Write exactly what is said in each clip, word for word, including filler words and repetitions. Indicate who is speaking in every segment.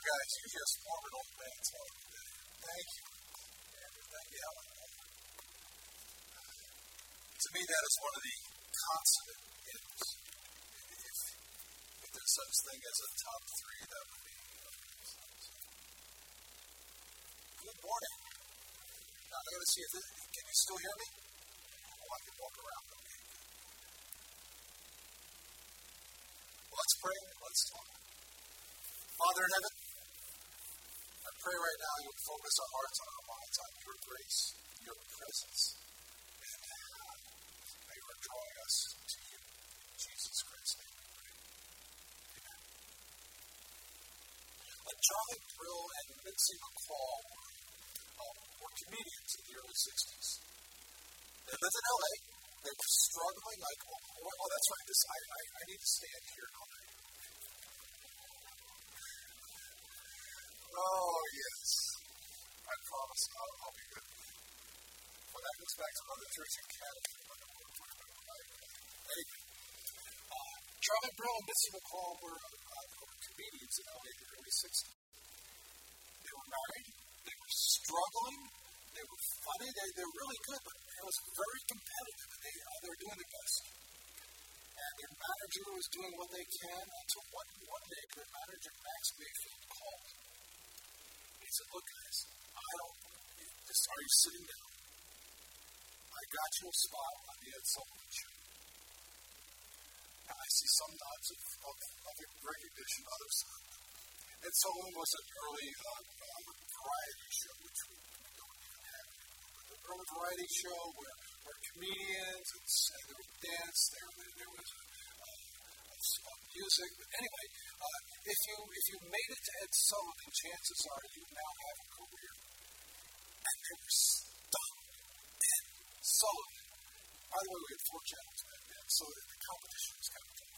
Speaker 1: guys, you just formed an old man today. Thank you. Thank you, Helen. To me, that is one of the consummate hymns. If, if there's such thing as a top three, that would be. Good morning. Now, I'm going to see if this, can you still hear me? Oh, I can walk around. Okay. Well, let's pray. Let's talk. Father in heaven, I pray right now you would focus our hearts and our minds on your grace, your presence, and how you are drawing us to you. In Jesus Christ's name we pray. Amen. Like Charlie Brill and Mitzi McCall were, um, were comedians in the early sixties. They lived in L A. They were struggling like, oh, oh that's right, this, I, I, I need to stand here all night. Oh, yes. I promise I'll, I'll be good. Well, that goes back to Mother Teresa in Canada. Anyway, uh, Charlie Brill and Mitzi McCall were, uh, were comedians in L A in the early sixties. They were married. They were struggling. They were funny. They, they were really good, but it was very competitive. And they, uh, they were doing the best. And their manager was doing what they can until one, one day their manager, Max Mayfield, called. He said, look, guys, I don't, just, are you sitting down? I got you a spot on the Ed Sullivan Show. Now, I see some nods of, of, of recognition, others not. Ed Sullivan was an early uh, uh, variety show, which we don't even have anymore. An early variety show where, where comedians, and, and there was dance, there, there was uh, uh, music. But anyway, uh, if you if you made it to Ed Sullivan, chances are you now have a career. And they were stuck. Ed Sullivan. By the way, we had four channels back then, so the competition was kind of tough.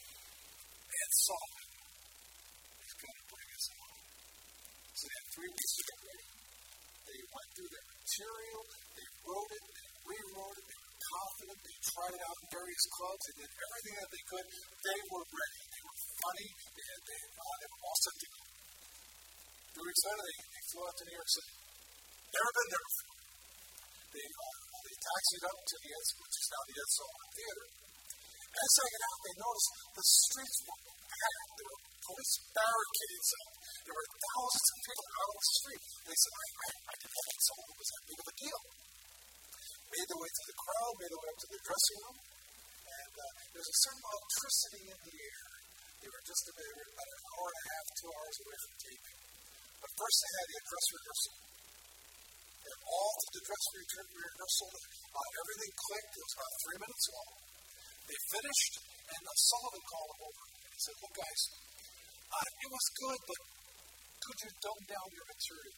Speaker 1: Ed Sullivan is going to bring us on. So they had three weeks to get ready. They went through their material, they wrote it, they rewrote it, they were confident, they tried it out in various clubs, they did everything that they could. They were ready. They were funny, they, had, they, uh, they were all set to go. Three weeks later, they, they flew out to New York City. Never been there before. They, uh, they taxied up to the Ed, which is now the Ed Sullivan Theater. As they got out, they noticed the streets were packed. There were police barricades up. There were thousands of people out on the street. They said, I, I, I didn't know Ed Sullivan was that big of a deal. Made their way to the crowd, made their way up to the dressing room, and uh, there was a certain electricity in the air. They were just about, they were about an hour and a half, two hours away from taping. But first they had a dress rehearsal. And all to the dress rehearsal, uh, everything clicked. It was about three minutes long. They finished, and uh, Sullivan called them over. And he said, look, guys, uh, it was good, but could you dumb down your material?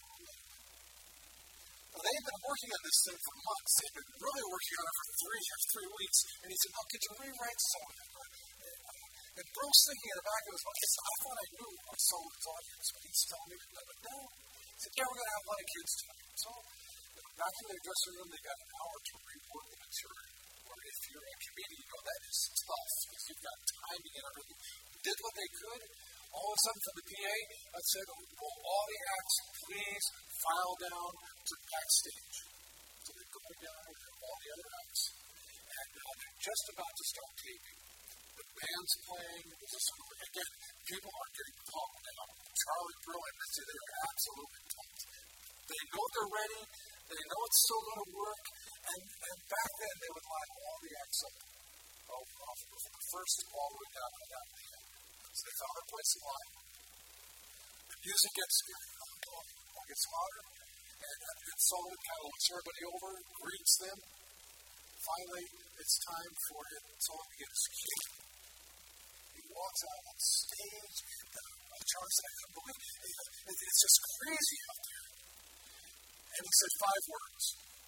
Speaker 1: Well, they had been working on this thing for months. They had been really working on it for three, three weeks. And he said, oh, could you rewrite some of it? And Brill's thinking in the back of his mind, I thought I knew our Sullivan's audience, but he's telling me that. But no. He said, yeah, we're going to have a lot of kids tonight. So, back in their dressing room, they got an hour to rework the material. Or if you're a comedian, you know that is tough because you've got timing and everything. Did what they could. All of a sudden, from the P A, I said, will all the acts please file down to backstage. So they're going down with all the other acts. And uh, they're just about to start taping. The band's playing. Just, again, people are getting pumped now. Charlie Brill and Mitzi, they are absolutely pumped. They know they're ready. They know it's still going to work. And, and back then, they would line all the acts up. Oh, off from the first all the way down to down to the end. So they found a place in line. The music gets, uh, gets louder. And, and Sullivan kind of looks everybody over, greets them. Finally, it's time for him, Sullivan to get his cue. He walks out on stage, and uh, Charlie said, I couldn't believe it. it. It's just crazy out there. And he said five words.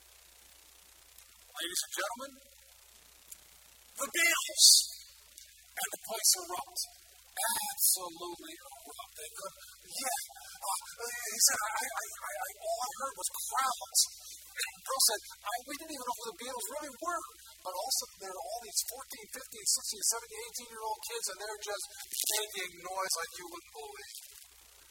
Speaker 1: Ladies and gentlemen, the Beatles! And the place erupts. Absolutely erupt. They could, yeah. Uh, he said, I, I, I, I, all I heard was crowds. And Brill said, I, we didn't even know who the Beatles really were. But also, there are all these fourteen, fifteen, sixteen, seventeen, eighteen-year-old kids, and they're just making noise like you wouldn't believe.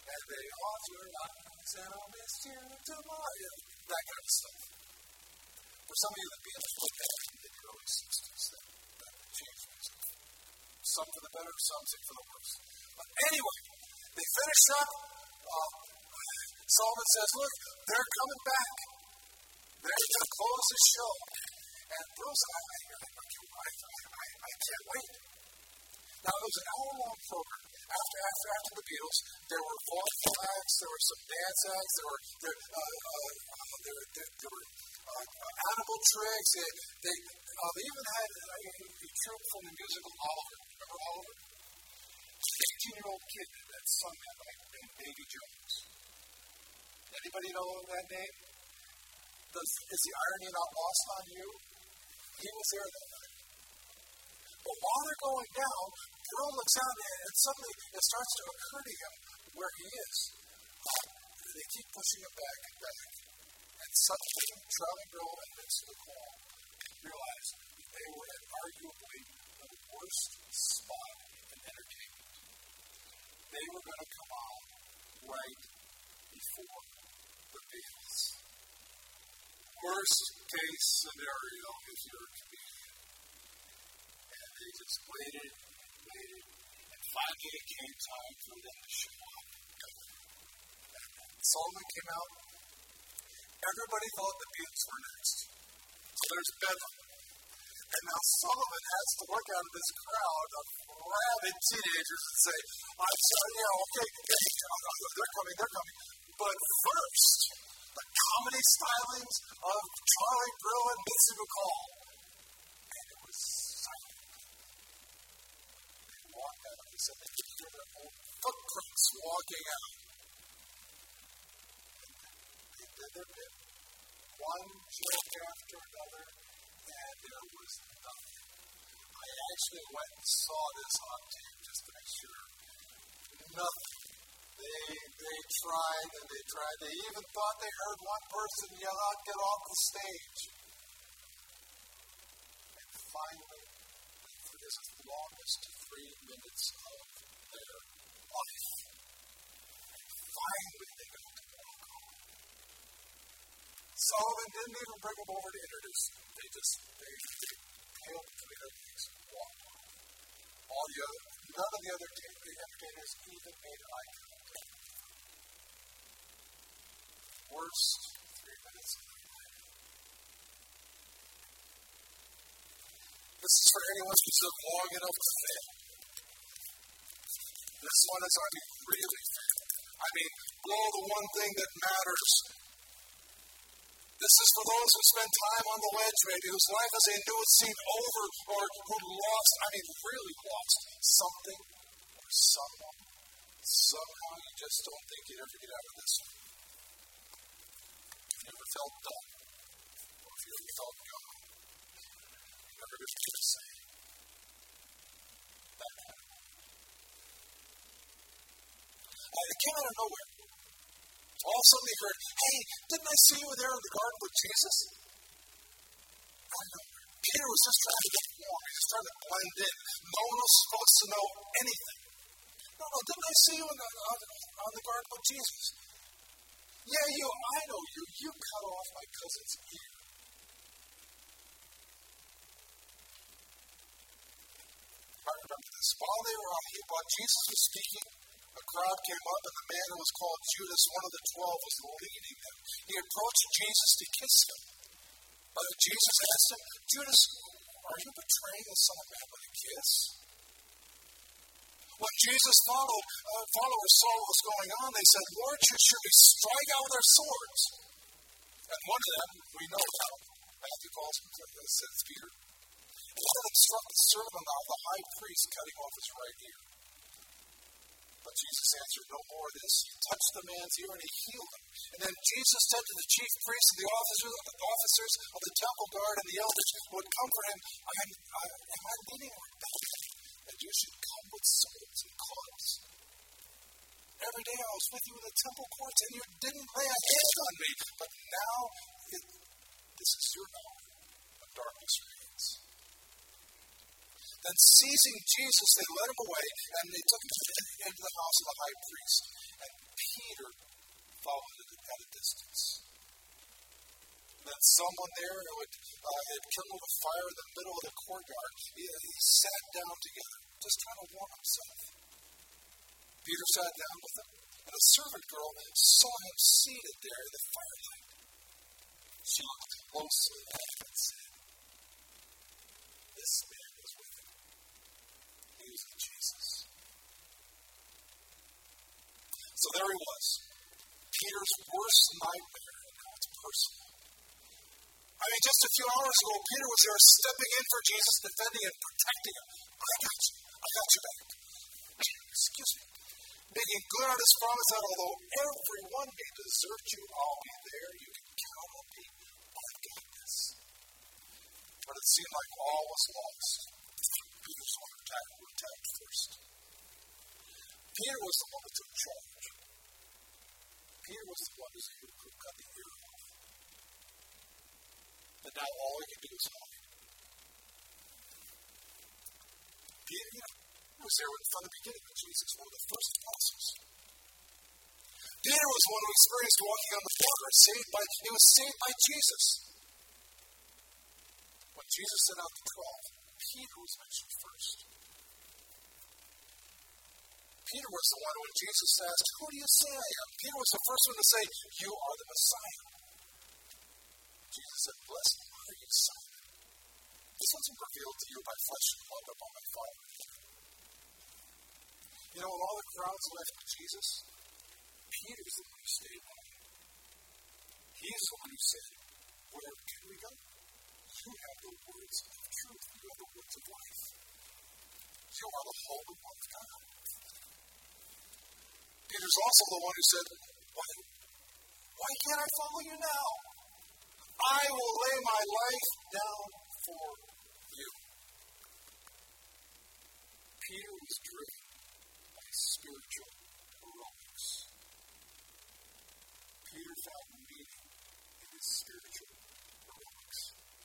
Speaker 1: And they offer us, and I'll miss you tomorrow. That kind of stuff. For some of you, the Beatles were back in the early sixties. That, that changed music. Some for the better, some for the worse. But anyway, they finish up. Uh, Sullivan says, look, they're coming back. They're going to close the show. And Bruce, I, I, I, I, I can't wait. Now, it was an hour-long program. After, after, after the Beatles, there were vaudeville acts, there were some dance acts, there were, there, uh, uh, uh, there, there, there were uh, uh, animal tricks. They, they, uh, they even had a, a troupe from the musical Oliver. Remember Oliver? fifteen-year-old kid that sung that night named Davy Jones. Anybody know that name? Does, is the irony not lost on you? He was there that night. But while they're going down, Pearl looks out and suddenly it starts to occur to him where he is. They keep pushing him back and back. And suddenly, Charlie Brill and Vince McCall realized they were at arguably the worst spot in entertainment. They were going to come on right before the Beatles. Worst case scenario if you're a comedian. And they just waited and waited. And finally it came time for them to show up. And Sullivan came out. Everybody thought the Beatles were next. So there's Bedlam. And now Sullivan has to look out at this crowd of rabid teenagers and say, I'm sorry, yeah, okay, they're coming, they're coming. But first, the comedy stylings of Charlie Brill and Mitzi McCall. And it was silent. They walked out. They said they could hear their own footprints walking out. And they did their bit. One joke after another, and there was nothing. I actually went and saw this on tape just to make sure. Nothing. They they tried and they tried. They even thought they heard one person yell out, get off the stage. And finally, for this longest three minutes of their life, finally they got to walk home. Sullivan didn't even bring them over to introduce them. They just, they, they paled between their legs and walked off. All the other, none of the other entertainers even made eye contact. Worst three minutes of their life. This is for anyone who's lived long enough to fail. This one is, I mean, really fail. I mean, blow the one thing that matters. This is for those who spend time on the ledge, maybe, whose life as they knew it seemed over, or who lost, I mean, really lost something or someone. Somehow you just don't think you'd ever get out of this one. You never felt done, or if you ever felt gone, you never just get to say, that happened. Uh, it came out of nowhere. All of a sudden they heard, hey, didn't I see you there in the garden with Jesus? Out of nowhere. Peter was just trying to get warm. He was just trying to blend in. No one was supposed to know anything. No, no, didn't I see you in the, on, on the garden with Jesus? Yeah, you, I know you. You cut off my cousin's ear. I remember this. While they were on, while Jesus was speaking, a crowd came up, and the man who was called Judas, one of the twelve, was leading them. He approached Jesus to kiss him. But Jesus asked him, Judas, are you betraying the Son of Man with a kiss? When Jesus followed, uh, followers saw what was going on, they said, Lord, should we strike out with our swords? And one of them, we know how, Matthew calls him, says Peter. And one of them struck the servant of the high priest, cutting off his right ear. But Jesus answered, no more of this. He touched the man's ear and he healed him. And then Jesus said to the chief priests and the officers, the officers of the temple guard and the elders who would comfort him, I am, I, am I leading or rebellion that you should come with swords and clubs? Every day I was with you in the temple courts and you didn't lay a hand on me. But now it, this is your hour of darkness reigns. Then seizing Jesus, they led him away, and they took him into the house of the high priest. and Peter followed it at a distance. And then someone there who had, uh, had kindled a fire in the middle of the courtyard, he, he sat down together, just trying to warm himself. Peter sat down with him, and a servant girl saw him seated there in the firelight. She looked closely at him and said, "This man was with him. He was with Jesus." So there he was, Peter's worst nightmare, and now it's personal. I mean, just a few hours ago, Peter was there stepping in for Jesus, defending and protecting him. I got you. I got you back. Excuse me. Making good on his promise that although everyone may desert you, I'll be there. You can count on me. I've got this. But it seemed like all was lost. Peter's the one who attacked, who attacked first. Peter was the one who took charge. Peter was the one who cut the ear off. But now all he can do is hide. Peter, you know, was there from the beginning of Jesus, one of the first apostles. Peter was one who experienced walking on the water, saved by, he was saved by Jesus. When Jesus sent out the twelve, Peter was mentioned first. Peter was the one when Jesus asked, "Who do you say I am?" Peter was the first one to say, "You are the Messiah." Jesus said, "Blessed are you, Simon. This wasn't revealed to you by flesh and blood, but by my Father." You know, when all the crowds left Jesus, Peter's the one who stayed on. He's the one who said, "Where can we go? You have the words of truth. You have the words of life. You are the Holy One of God." Peter's also the one who said, why, why can't I follow you now? I will lay my life down for you. Peter was driven by spiritual heroics. Peter found meaning in his spiritual heroics.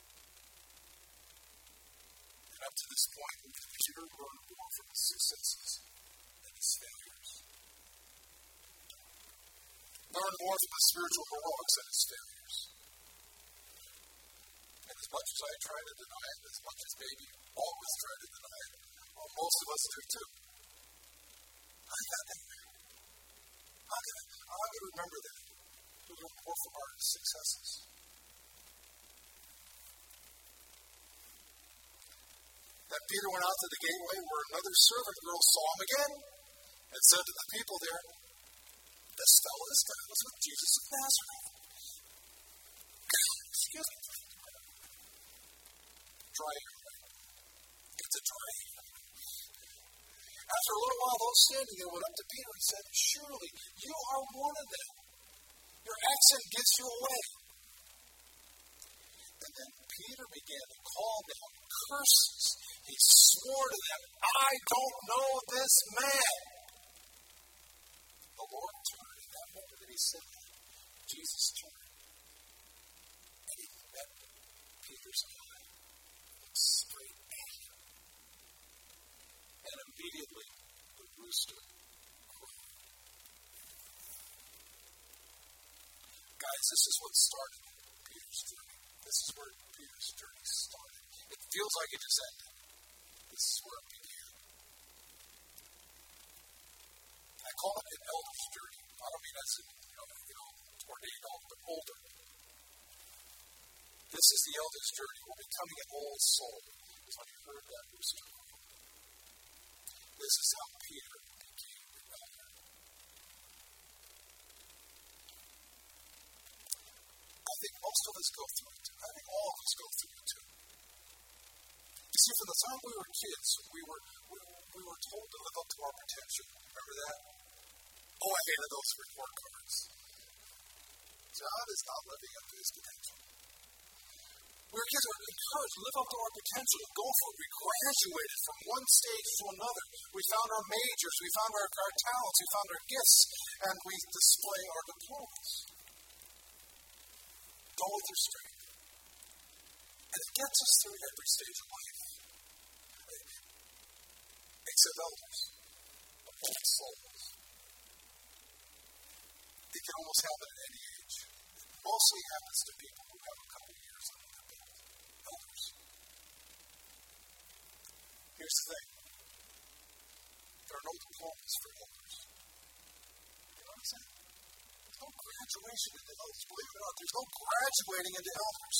Speaker 1: And up to this point, Peter learned more from his successes than his failures. Learn more from the spiritual heroics than his failures. And as much as I try to deny it, as much as maybe always try to deny it, well, most of us do too. I got that. I'm going to remember that. We learn more from our successes. Then Peter went out to the gateway where another servant girl saw him again and said to the people there, "This fellow, this guy was with Jesus of Nazareth." Excuse me. Dry air. It's a dry air. After a little while, those standing there went up to Peter and said, "Surely you are one of them. Your accent gives you away." And then Peter began to call down curses. He swore to them, "I don't know this man." The Lord turned in that moment that he said that. Jesus turned. And he met Peter's eye. Looked straight at him. And immediately the rooster crowed. Guys, this is what started Peter's journey. This is where Peter's journey started. It feels like it just ended. This is where it began. I call it an elder's journey. I don't mean as in, you know, you know, ordained old, but older. This is the elder's journey. We're becoming an old soul. Is when you heard that rooster. This is how Peter became an elder. I think most of us go through it. I think all of us go through it too. You see, from the time we were kids, we were we, we were told to live up to our potential. Remember that? Oh, I hated those report cards. John is not living up to his potential. We were kids, we were encouraged to live up to our potential, to go for it. We graduated from one stage to another. We found our majors, we found our, our talents, we found our gifts, and we display our diplomas. Go with your strength. And it gets us through every stage of life. Except elders, old souls. it can almost happen at any age. It mostly happens to people who have a couple of years under their belt. Elders. Here's the thing. There are no diplomas for elders. You know what I'm saying? There's no graduation into elders. Believe it or not, there's no graduating into elders.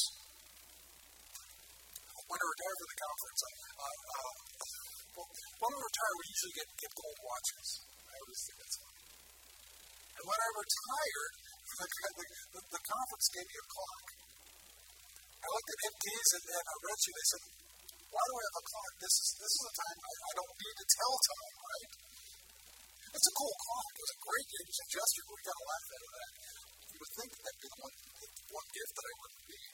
Speaker 1: When I retire from the conference, I, uh, uh, well, when I retire, we usually get, get gold watches. I always think that's funny. And when I retired, the, the, the conference gave me a clock. I looked at M Ts and, and I read you. They said, why do I have a clock? This is this is a time I, I don't need to tell time, right? It's a cool clock. It was a great gift. It was a gesture, but we got a laugh out of that. You would think that'd be the one, the one gift that I wouldn't need.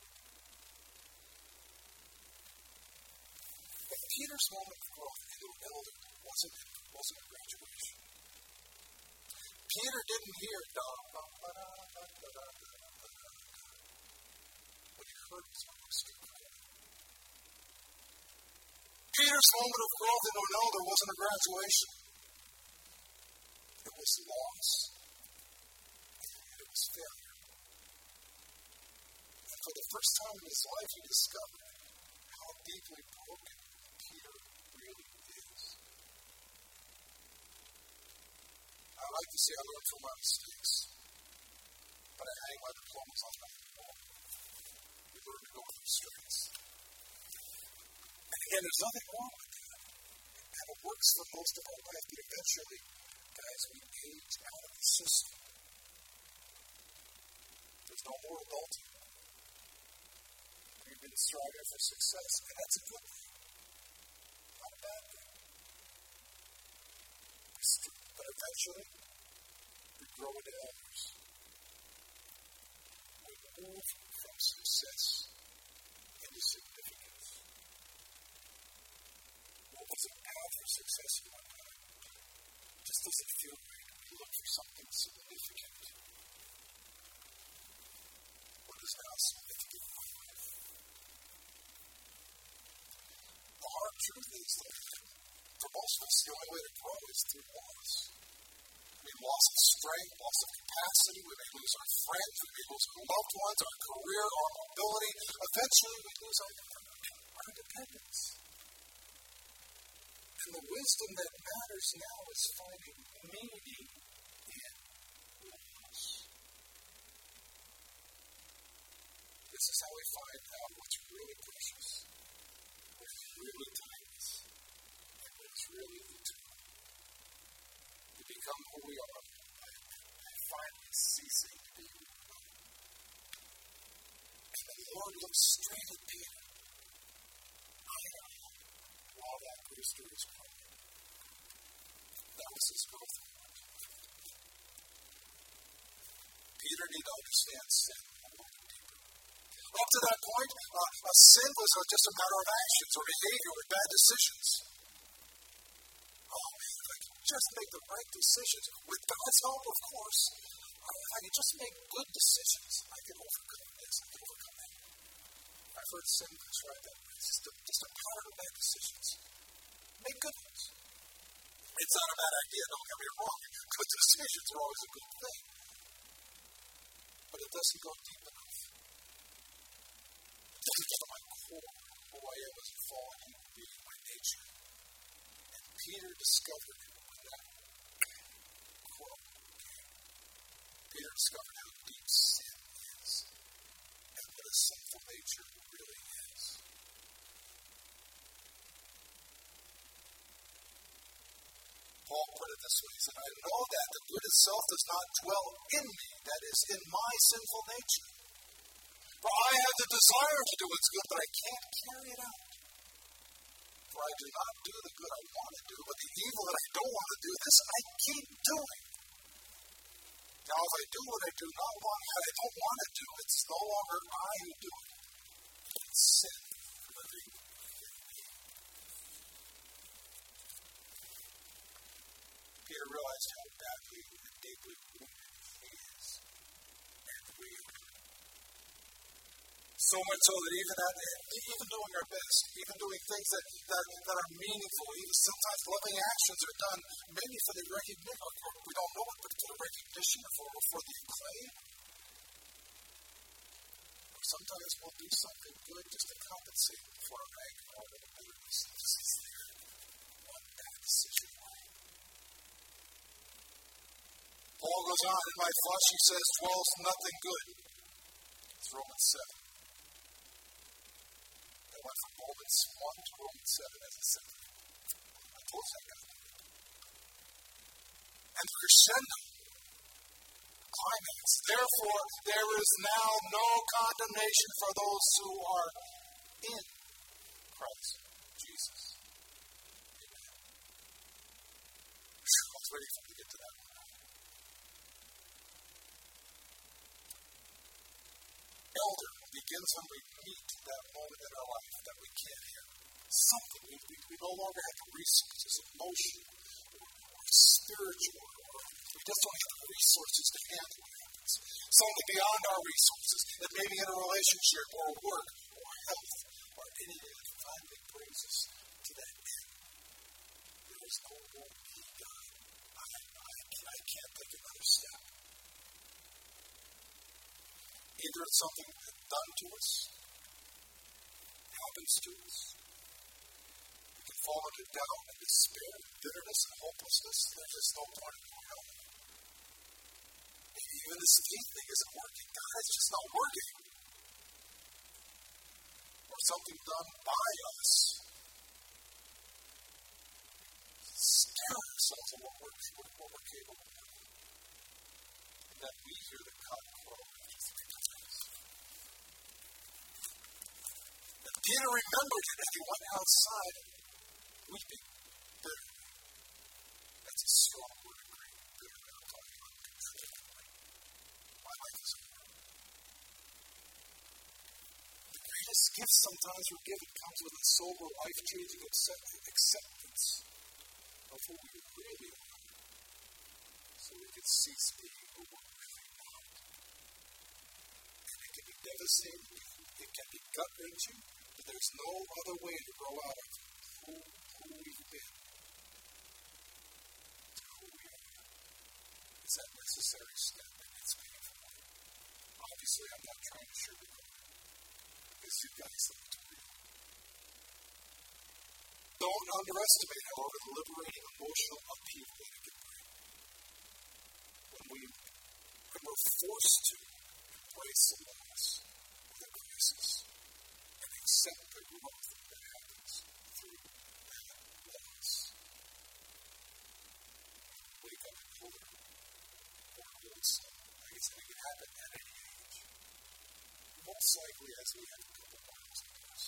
Speaker 1: But Peter's moment of growth into an elder wasn't, wasn't a graduation. Peter didn't hear da, da, da, da, da, da, da, da. What he heard was a rooster crow. Peter's moment of growth into an elder wasn't a graduation. It was loss. And it was failure. And for the first time in his life, he discovered how deeply broken Peter really is. I like to say I learned from my mistakes, but I hang my diplomas on my wall. We learn to go through strengths. And again, there's nothing wrong with that. And it works for most of our life, but eventually, guys, we age out of the system. There's no more adulting. We've been striving for success, and that's a good thing. Not a bad thing. But eventually, we grow into elders. We move from success into significance. What was a path for success at one time? Just doesn't feel right. We look for something significant. What is now significant in my life? The hard truth is that for most of us, the only way to grow is through loss. We loss of strength, loss of capacity. We may lose our friends. We may lose our loved ones, our career, our mobility. Eventually, we lose our, our independence. And the wisdom that matters now is finding meaning in loss. This is how we find out what's really precious, what's really timeless, and what's really eternal. We become who we are by finally ceasing to be who we are. And the Lord looks straight at Peter. I know while that rooster is crowing. That was his growth moment. Peter needed to understand sin a little bit deeper. Up to that point, uh, a sin was just a matter of actions or behavior or bad decisions. Oh man, if I could just make the right decisions, with God's help, of course, uh, if I could just make good decisions, I can overcome this, I can overcome that. I've heard sin described that way. It's just a, just a pattern of bad decisions. Make good ones. It's not a bad idea, don't get me wrong. Good decisions are always a good thing. But it doesn't go deep enough. It doesn't get to my core, who I am as a fallen human being by nature. And Peter discovered when that core came. Peter discovered how deep sin is and what a sinful nature really is. Paul put it this way, he said, I know that the good itself does not dwell in me, that is, in my sinful nature. For I have the desire to do what's good, but I can't carry it out. For I do not do the good I want to do, but the evil that I don't want to do, this I keep doing. Now, if I do what I do not want, what I don't want to do, it's no longer I who do it. It's sin living in me. Peter realized how badly and deeply wounded he is, and we are. So much so that even at, even doing our best, even doing things that, that, that are meaningful, even sometimes loving actions are done, maybe for the recognition, we don't know it, but for the recognition recognition, for, for the acclaim. Or sometimes we'll do something good just to compensate for our anger or our bitterness. This is there. One bad decision. Paul goes on, in my flesh, he says, dwells nothing good. It's Romans seven. I went from Romans one to Romans seven as a seven. I told you I got it. And the crescendo, climax. Therefore, there is now no condemnation for those who are in Christ Jesus. Amen. I was waiting for you to get to that one. Elder begins when we meet that moment in our life that we can't handle. Something we, we, we no longer have the resources, emotion, or, or spiritual, or we just don't have the resources to handle what happens. Something beyond our resources that maybe in a relationship or work or health or anything that finally brings us to that end. There is no more me, God. I, I, I can't take another step. Either it's something done to us, happens to us. We can fall into doubt and despair, bitterness and hopelessness. There's just no point in our help. Maybe even this faith thing isn't working. God, it's just not working. Or something done by us. Scare ourselves of what we're, what we're capable of. And then we hear the cock crow. Peter remembered it as he went outside weeping bitterly. That's a strong word of Greek. Bitterly, I'm talking about controlling. My life is over. The greatest gift sometimes we're given comes with a sober, life-changing acceptance of who we really are, so we can cease being who we're really not. And it can be devastating. It can be gut-wrenching. There's no other way to grow out of who, who we've been to who we are. It's that necessary step, and it's painful. Obviously, I'm not trying to sugarcoat it, because you guys know to me. Don't underestimate, however, the liberating emotional upheaval that it can bring. When, we, when we're forced to embrace the loss or the crisis, accept the growth that happens through that loss. Wake up and hold it. Or hold something. Like I said, it can happen at any age. Most likely as we have a couple miles of this.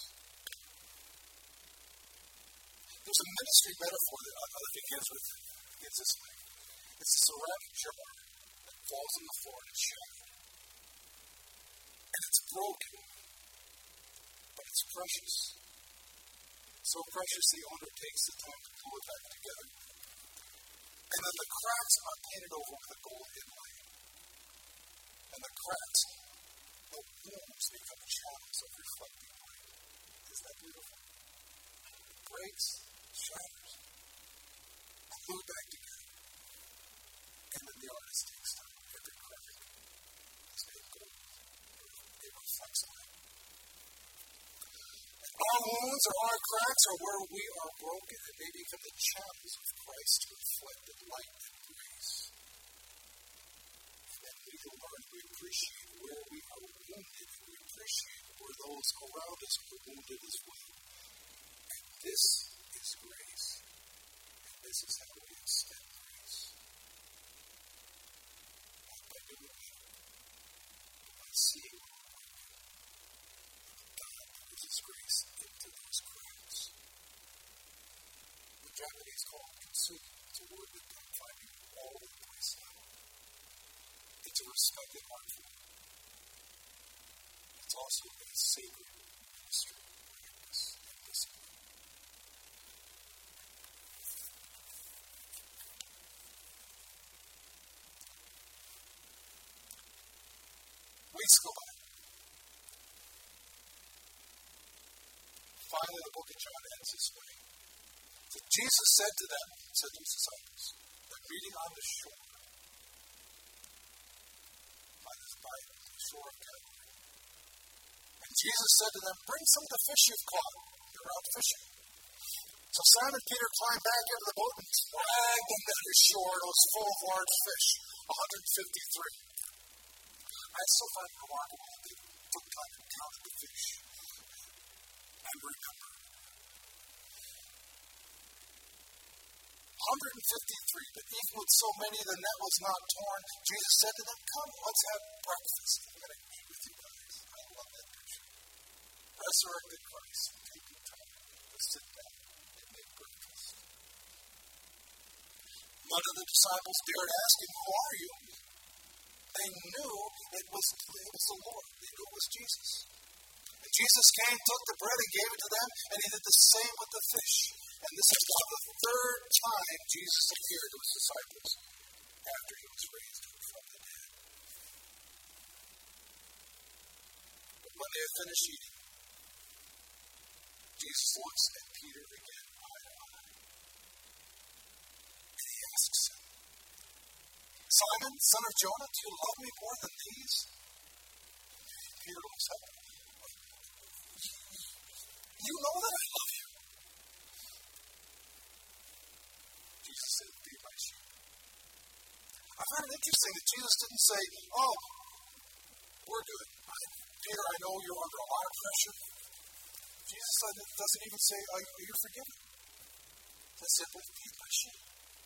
Speaker 1: There's a ministry metaphor that I think begins with begins this way. It's a ceramic jar that falls on the floor and it's shattered. And it's broken. It's precious. So precious the owner takes the time to glue it back together. And then the cracks are painted over with a gold inlay. And the cracks, the wounds become channels of reflecting light. Isn't that beautiful? It breaks, shatters, glued back together. And then the artist takes time. Every crack is made gold. It reflects light. Our wounds or our cracks are where we are broken, and they become the channels of Christ to reflect the light and grace. And we can learn to appreciate where we are wounded, and we appreciate where those around us are wounded as well. And this is grace. And this is how we extend grace. Not by doing it, but by seeing grace into those cracks. The Japanese call it kintsugi. It's a word that I'm finding all over the place now. It's a respected art form. It's also a sacred ministry practice and discipline. Weeks go by. Finally, the book of John ends this way. So Jesus said to them, said to his disciples, they're meeting on the shore. by the shore of Galilee. And Jesus said to them, bring some of the fish you've caught. They were out fishing. So Simon Peter climbed back into the boat and dragged the net ashore. It was full of large fish, one hundred fifty-three. I still find it remarkable that they took time and counted the fish and remembered. one hundred fifty-three, but even with so many, the net was not torn. Jesus said to them, come, let's have breakfast. I'm going to eat with you guys. I love that picture. Resurrected Christ, taking time to sit down and make breakfast. None of the disciples dared ask him, who are you? They knew it was, it was the Lord. They knew it was Jesus. And Jesus came, took the bread and gave it to them, and he did the same with the fish. And this is now the third time Jesus appeared to his disciples after he was raised from the dead. But when they had finished eating, Jesus looks at Peter again, eye to eye. And he asks him, Simon, son of Jonah, do you love me more than these? Peter looks up. You know that I love you. Jesus said, feed my sheep. I find it interesting that Jesus didn't say, oh, we're good. I, Peter, I know you're under a lot of pressure. Jesus doesn't even say, oh, you're forgiven. He simply, feed my sheep.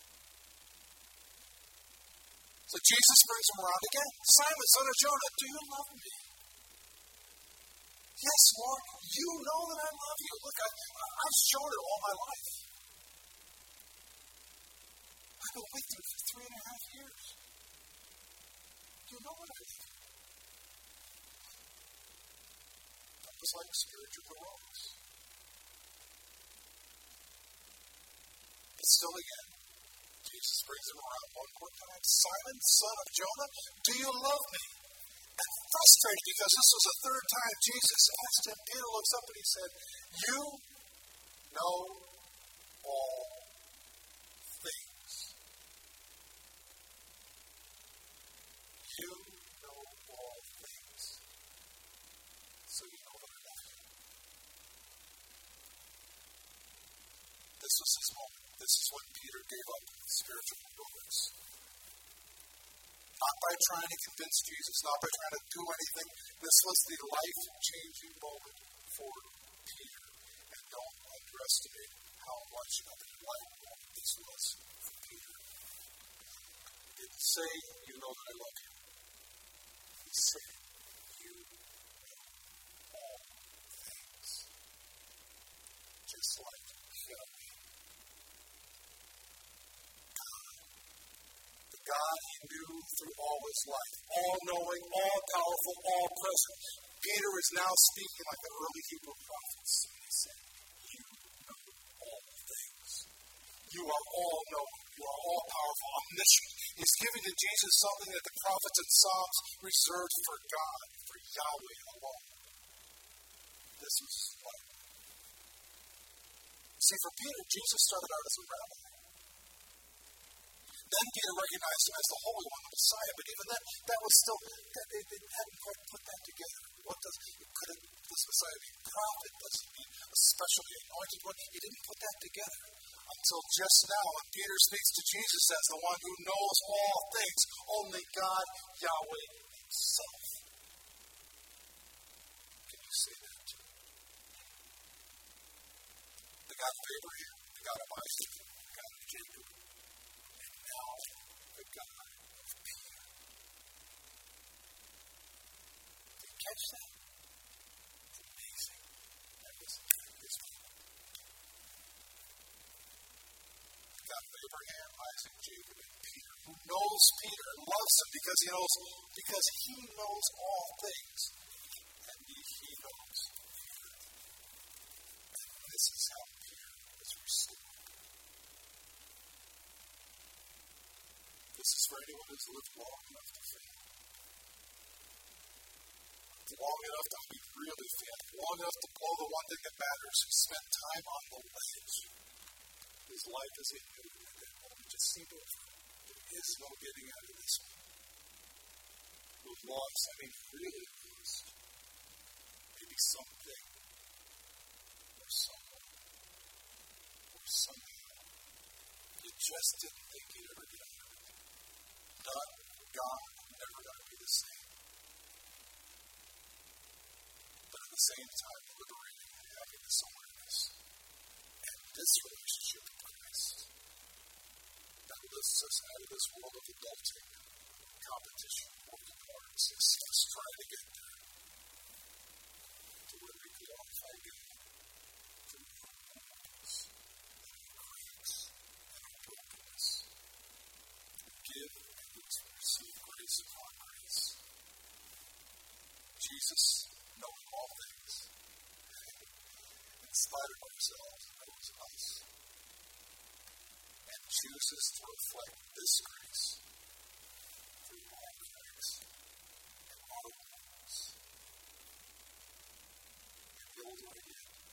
Speaker 1: So Jesus brings him around again. Simon, son of Jonah, do you love me? Yes, Lord, you know that I love you. Look, I, I've shown it all my life. I've been with you for three and a half years. You know what I do. That was like spiritual heroics. But still again, Jesus brings him around one more time. Simon, son of Jonah, do you love me? And frustrated because this was the third time Jesus asked him, Peter looks up and he said, you know all things. You know all things. So you know that I love you. This was his moment. This is when Peter gave up spiritual heroics. Not by trying to convince Jesus, not by trying to do anything. This was the life-changing moment for Peter. And don't underestimate how much of a life moment this was for Peter. He didn't say, you know that I love you. He said, you know all things. Just like him. God he knew through all his life, all-knowing, all-powerful, all-present. Peter is now speaking like the early Hebrew prophets. He said, you know all things. You are all-knowing. You are all-powerful, omniscient. He's giving to Jesus something that the prophets and Psalms reserved for God, for Yahweh alone. This was life. See, for Peter, Jesus started out as a rabbi. Then Peter recognized him as the Holy One, the Messiah, but even then, that was still, that they, they hadn't quite put that together. What does, could it, this Messiah be a prophet? Does he mean a specially anointed one? He didn't put that together until just now when Peter speaks to Jesus as the one who knows all things, only God, Yahweh himself. Can you say that too? The God of Abraham, the God of Isaac, the God of Jacob. The God of Peter. Did you catch that? It's amazing. That was this one. The God of Abraham, Isaac, Jacob, and Peter, who knows Peter and loves him because he knows because he knows all things. And he knows Peter. And this is how Peter was restored. This is for anyone who's lived long enough to fail. Long enough to be really fail. Long enough to blow the one thing that matters. Who spent time on the ledge. His life is in you at that moment. Just see over. There is no getting out of this one. who lost, I mean, really lost maybe something or someone or somehow. You just didn't think you'd ever get out of it. Not God, never going to be the same. But at the same time, liberating and having this awareness and this relationship with Christ that lifts us out of this world of adulting, competition, working hard, success, trying to get there to where we glorify God for our wounds and our griefs and our brokenness. Give and you will receive grace upon grace. Jesus, knowing all things, in spite of ourselves, knows us, and chooses to reflect this grace through our cracks and our wounds. And the older I get,